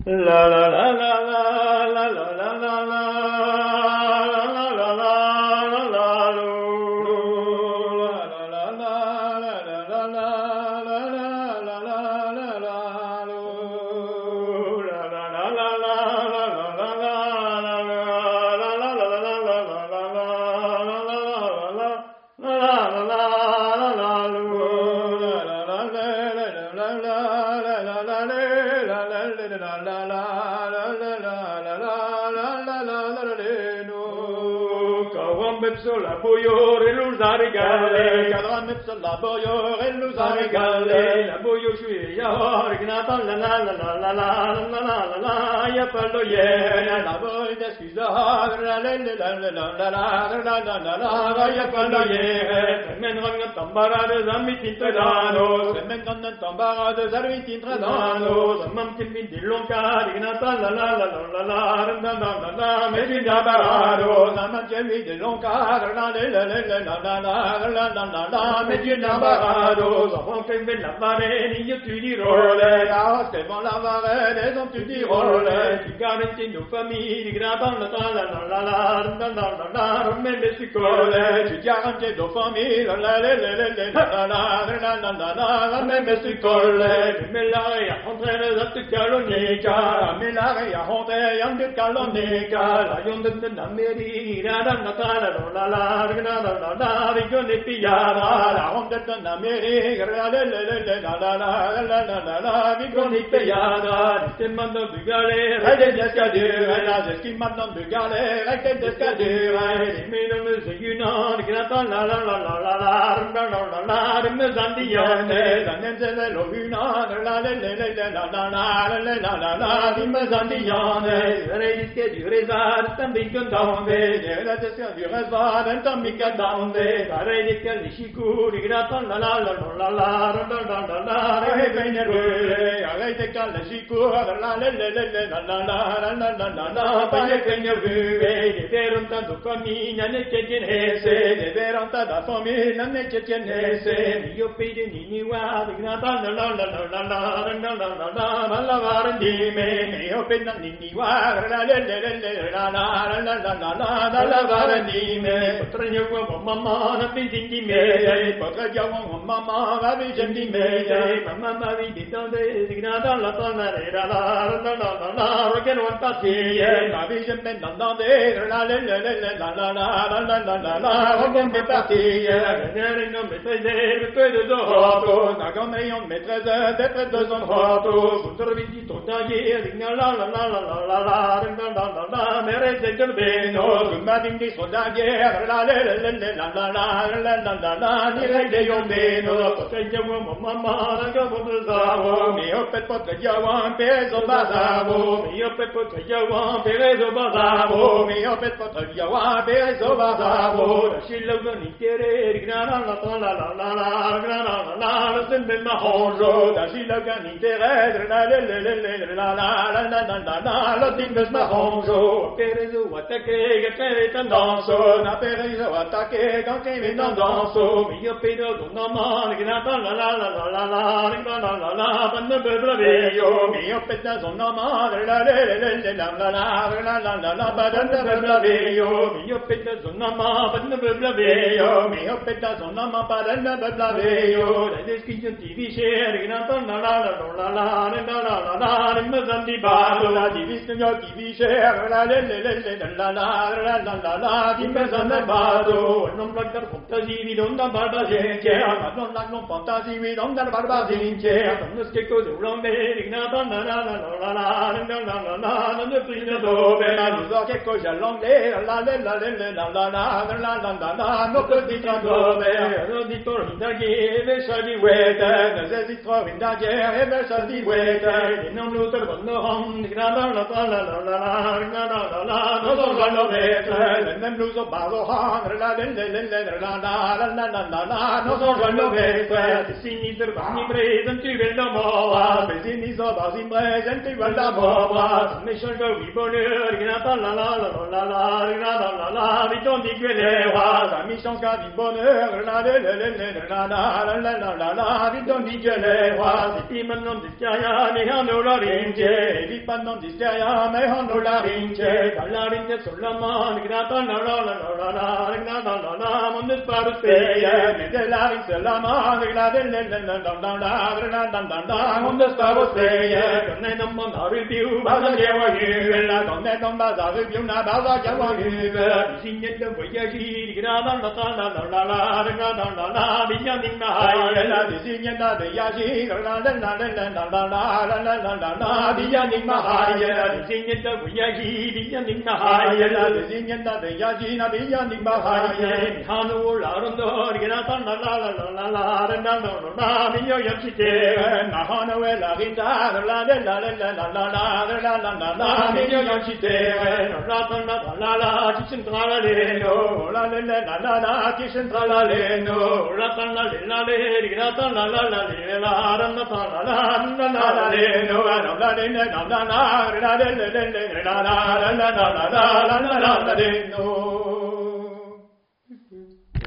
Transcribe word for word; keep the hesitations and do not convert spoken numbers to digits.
La la la la la la la la la la la la la la boyo e lo zarigale, cadramezzo la boyo e lo zarigale, la boyo shuya orgnata la la la la la la la la la ya fallo ye la boy de scusa la la la la la la la la la la ya fallo ye men ranga tambara de zammi tintradano men ranga tambara de zammi tintradano zamam tilmin dilonka dignata la la la la la la la la me dinabaro zamam jemi dilonka la la la la la la la la la la me dinabaro zamam tilmin la mare ni tu dirole la te bon la mare les tu dirole tu garanti nos familles grata la la la la la la la me me sicole tu garanti nos familles la la la la la la la la la me me sicole me la ya entre la tu calonica me la ya honte yang de calonica la yon de na meri la la la la la la la la la ne piara la honte de na meri la la la la la la la la la vi con i piara ti mando bugale rete descadere la deschi mando bugale rete descadere mi non me seguino grata la la la la la la la la la me zandione la nenze lo una la la la la la la la la la di me zandione re che di resa stambi cantande la desca di resa stambi cantande re che li sicuri grata la la la la la la la la re bene re avete calla sicura la la la la la la la la la bene bene re vero tanto famiglia ne che genese vero tanta famiglia ne che genese io pide ni wa grata la la la la la la la la la la va di me io pide ni wa la la la la la la la la la la va di me potrei con mamma na pide di me potrei con mamma va di di me mamma vi di donde grata la la la la la la la che non patti ma vi sempre andando la la la la la la la la la la che non patti ne non mi prende per due dopo na come io mi prende per due dopo sul vestito tagliere la la la la la la la la la merece il bene ma di sodagliere la la la la la la la la la direi che io meno potrei mamma che vuoi mio per poter giovane peso basavo mio per poter giovane peso basavo mio per poter giovane peso basavo la scilla con i chiere grana la la la la la grana la la sempre ma honro la scilla con i chiere la la la la la la la la la la sempre ma honro peso attacche che c'è tendanza na peso attacche che mi tendanza mio pedo non ma grana la la la la la la la la panna beblavio mio petta sono madre la la la la la la la la la panna beblavio mio petta sono ma panna beblavio mio petta sono ma panna beblavio la descrizione ti dice che non la la la la la la la la me zanti balo la divisione ti dice la la la la la la la la di me zanti balo non placar fantasi non da barba gente ma non la non fantasi non da barba gente non che cosa volonte dignata la la la la la la la la non è prima dove non so che cosa longe la la la la la la la la la la non per di dove non di torna che verso di weta non se si trova in da che verso di weta non lo trovo non dignata la la la la la la la la non so quando vete non lo so bazo ha la la la la la la la la la non so quando vete si ni per mi presa tu veux la mort, Besini so basim presenti quella mova. mais change de bonheur, rinata la la la la la, rinata la la, viton di quelle wa, La mission ska di bonheur, la la la la la la la la la la, vi don di gele wa. ti manon di chiaya, ne hanno la ringe, Vi pannon di steia, me hanno la rince. la ringe sulla mano, rinata la la la la la, rinata la la, mon sparo Speia, speia, me de la rince la mano, la la la la la la la la la la la, onde stavo speia. ne non mon arriviu, Basa basa che che wa wa yu, la donne non basa più una basa che wa yu. Signetta voyaggi, rinata la la la la la, rinata la la, vigna di Ai la mai. disignenda de yaji, la la la la la la la la la la la la, via di mahaya. Signetta voyaggi, vigna di Ai la mai. disignenda de yaji, na via di mahaya. Hanno la rondo, rinata la la la la la la, rinata la la, vigna yamchite. Na hana we la rinda, la la la la la la la la la la la la, via yamchite. La la la la, ci centrala le no. La la la la la la, ti centrala le no. La la la la le, rinata la la la le la, rinata la la la La la la le le no, la la le la la la la, la la la la la la la la la la la la la la la no.